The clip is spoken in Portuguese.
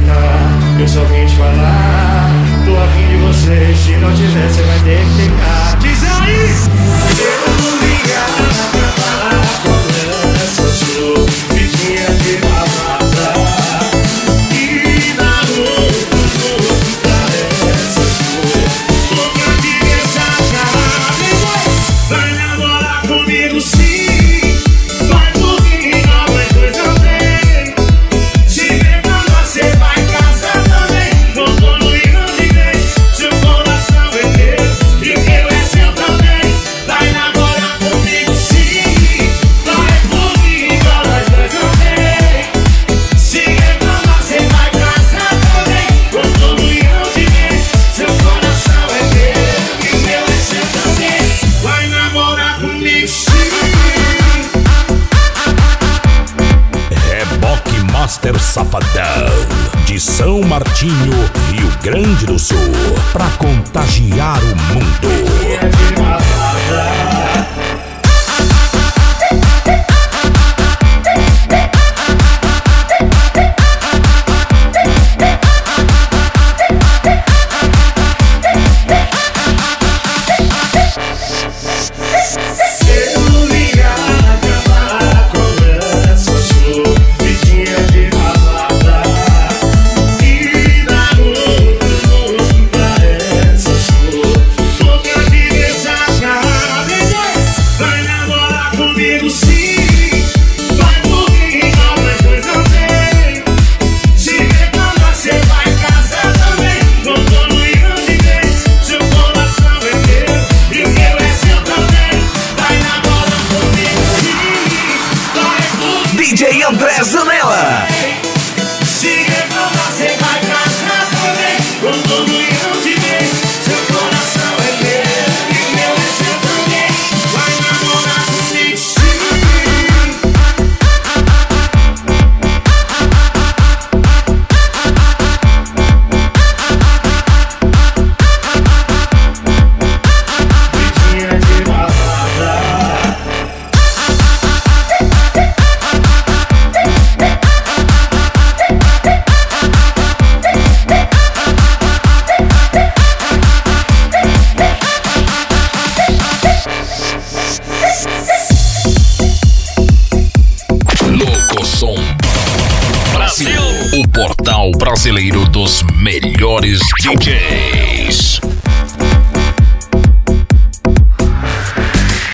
aceitar. Eu só vim te falar, tô afim de você. Se não tiver, você vai ter que tentar. Diz aí! Eu vou ligar pra falar com essa. Eu sou vidinha de balada e na rua parece eu sou boca de mensagem. Vai namorar comigo sim, vai por mim, não vai coisa bem. Se levando você vai casar também. Não tô no irmão de vez, seu coração é meu e o meu é seu também. Vai namorar comigo sim, vai por mim, igual nós dois também. Se levando você vai casar também. Não tô no irmão de vez, seu coração é meu e o meu é seu também. Vai namorar comigo sim. Reboque Master Safadão, de São Martinho, Rio Grande do Sul, pra contagiar o mundo. É de balada. Eu ligar pra falar com essa. Eu sou vidinha de balada e na rua parece eu sou boca de mensagem. Vai namorar comigo sim, vai por mim, não vai coisa bem. Se levando você vai casar também. Não tô no irmão de vez, seu coração é meu e o meu é seu também. Vai namorar comigo sim, vai por mim. DJ André Zanella. Se levando você vai casar também. Não tô no irmão de vez, seu coração é meu e o meu é seu também. Vai namorar comigo sim. Vidinha de balada. Locosom Brasil, o portal brasileiro dos melhores DJs.